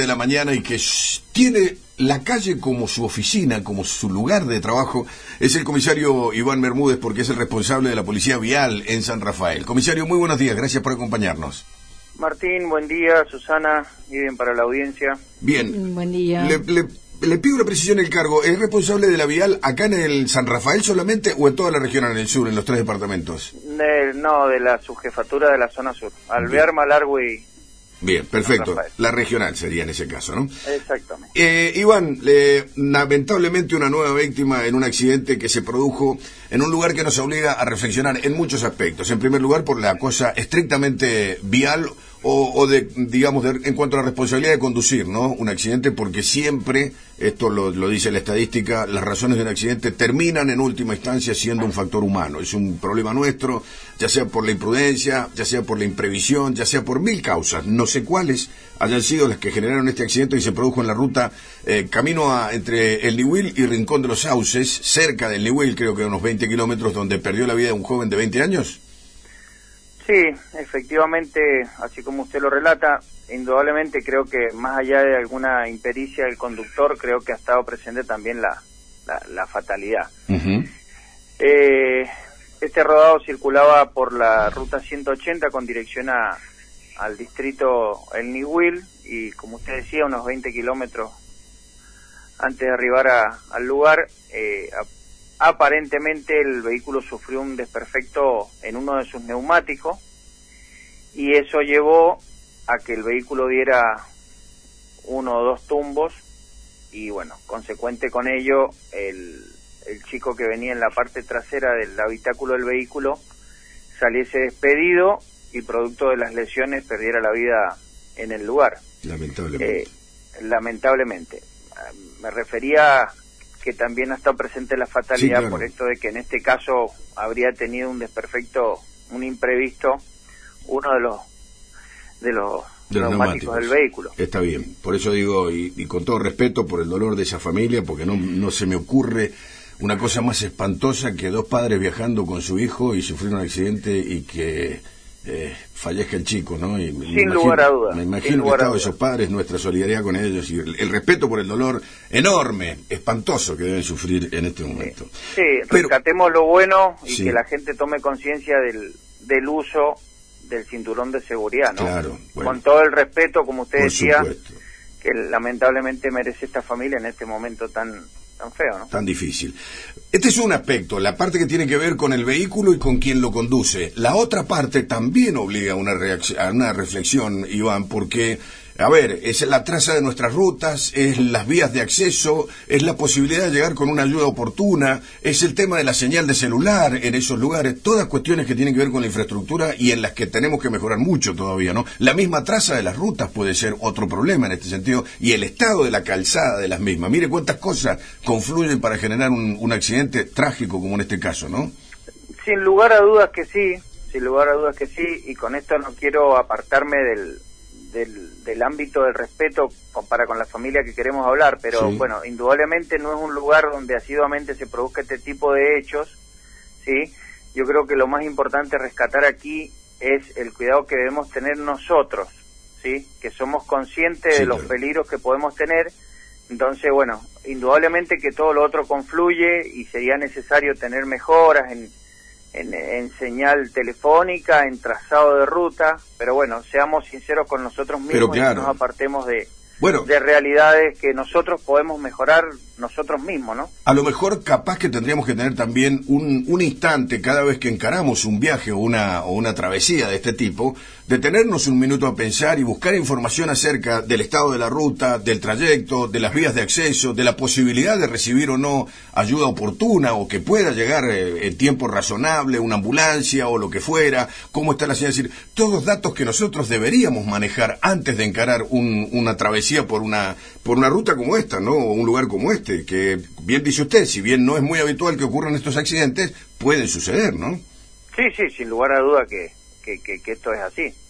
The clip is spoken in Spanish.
de la mañana y que tiene la calle como su oficina, como su lugar de trabajo, es el comisario Iván Bermúdez, porque es el responsable de la Policía Vial en San Rafael. Comisario, muy buenos días, gracias por acompañarnos. Martín, buen día. Susana, y bien para la audiencia. Bien. Buen día. Le pido una precisión el cargo. ¿Es responsable de la Vial acá en el San Rafael solamente o en toda la región, en el sur, en los 3 departamentos? No, de la subjefatura de la zona sur. Alvear, Malargüe y... Bien, perfecto. La regional sería en ese caso, ¿no? Exactamente. Iván, lamentablemente una nueva víctima en un accidente que se produjo en un lugar que nos obliga a reflexionar en muchos aspectos. En primer lugar, por la cosa estrictamente vial en cuanto a la responsabilidad de conducir, ¿no? Un accidente, porque siempre, esto lo dice la estadística, las razones de un accidente terminan en última instancia siendo un factor humano. Es un problema nuestro, ya sea por la imprudencia, ya sea por la imprevisión, ya sea por 1000 causas. No sé cuáles hayan sido las que generaron este accidente que se produjo en la ruta camino entre el Niwil y Rincón de los Sauces, cerca del Niwil, creo que a unos 20 kilómetros, donde perdió la vida un joven de 20 años. Sí, efectivamente, así como usted lo relata, indudablemente creo que más allá de alguna impericia del conductor, creo que ha estado presente también la fatalidad. Uh-huh. Este rodado circulaba por la ruta 180 con dirección al distrito El Niwil y, como usted decía, unos 20 kilómetros antes de arribar al lugar. Aparentemente el vehículo sufrió un desperfecto en uno de sus neumáticos y eso llevó a que el vehículo diera 1 o 2 tumbos y, bueno, consecuente con ello, el chico que venía en la parte trasera del habitáculo del vehículo saliese despedido y, producto de las lesiones, perdiera la vida en el lugar. Lamentablemente. Me refería que también ha estado presente la fatalidad, sí, claro, por esto de que en este caso habría tenido un desperfecto, un imprevisto, uno de los neumáticos del vehículo. Está bien, por eso digo, y con todo respeto por el dolor de esa familia, porque no se me ocurre una cosa más espantosa que 2 padres viajando con su hijo y sufrir un accidente y que fallezca el chico, ¿no? Y sin lugar a dudas. Me imagino el estado de esos padres, nuestra solidaridad con ellos y el respeto por el dolor enorme, espantoso que deben sufrir en este momento. Sí, rescatemos lo bueno y que la gente tome conciencia del uso del cinturón de seguridad, ¿no? Claro. Bueno, con todo el respeto, como usted decía, supuesto, que lamentablemente merece esta familia en este momento tan feo, ¿no? Tan difícil. Este es un aspecto, la parte que tiene que ver con el vehículo y con quien lo conduce. La otra parte también obliga a una reflexión, Iván, porque, a ver, es la traza de nuestras rutas, es las vías de acceso, es la posibilidad de llegar con una ayuda oportuna, es el tema de la señal de celular en esos lugares, todas cuestiones que tienen que ver con la infraestructura y en las que tenemos que mejorar mucho todavía, ¿no? La misma traza de las rutas puede ser otro problema en este sentido y el estado de la calzada de las mismas. Mire cuántas cosas confluyen para generar un accidente trágico como en este caso, ¿no? Sin lugar a dudas que sí, y con esto no quiero apartarme del ámbito del respeto para con la familia que queremos hablar, pero sí, bueno, indudablemente no es un lugar donde asiduamente se produzca este tipo de hechos, ¿sí? Yo creo que lo más importante rescatar aquí es el cuidado que debemos tener nosotros, ¿sí? Que somos conscientes de los peligros que podemos tener. Entonces, bueno, indudablemente que todo lo otro confluye y sería necesario tener mejoras en señal telefónica, en trazado de ruta, pero bueno, seamos sinceros con nosotros mismos, claro, y no nos apartemos de realidades que nosotros podemos mejorar nosotros mismos, ¿no? A lo mejor capaz que tendríamos que tener también un instante cada vez que encaramos un viaje o una travesía de este tipo, detenernos un minuto a pensar y buscar información acerca del estado de la ruta, del trayecto, de las vías de acceso, de la posibilidad de recibir o no ayuda oportuna o que pueda llegar en tiempo razonable, una ambulancia o lo que fuera, cómo está la señal, es decir, todos datos que nosotros deberíamos manejar antes de encarar una travesía por una ruta como esta, ¿no? O un lugar como este, que bien dice usted, si bien no es muy habitual que ocurran estos accidentes, pueden suceder, ¿no? Sí, sin lugar a duda que esto es así.